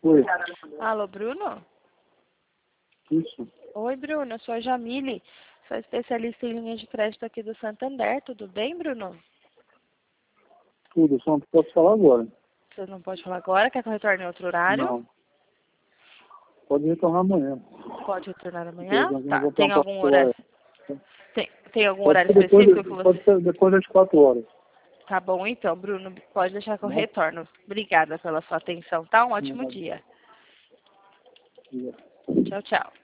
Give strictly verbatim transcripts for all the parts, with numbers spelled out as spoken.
Oi, Alô, Bruno? isso. Oi, Bruno, eu sou a Jamile, sou especialista em linha de crédito aqui do Santander, tudo bem, Bruno? Tudo, só não posso falar agora. Você não pode falar agora, quer que eu retorne em outro horário? Não. Pode retornar amanhã. Pode retornar Porque amanhã? eu Tá, vou ter tem uma algum particular. horário, tem, tem algum Pode horário ser depois, específico que de- você... pode ser depois das quatro horas. Tá bom então, Bruno, pode deixar que eu Né? retorno. Obrigada pela sua atenção, tá? Um ótimo Não, dia. não. Tchau, tchau.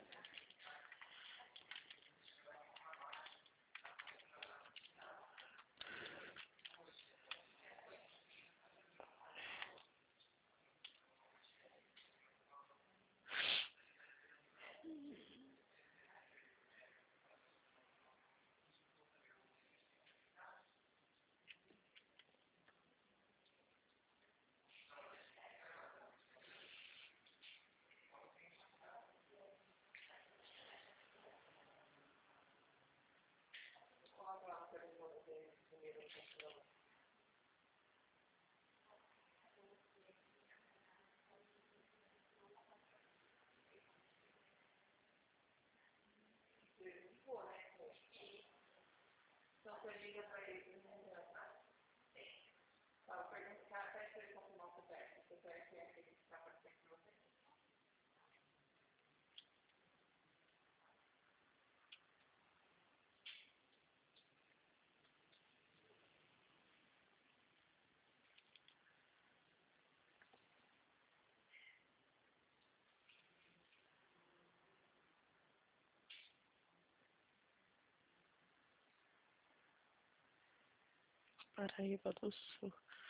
Paraíba do Sul.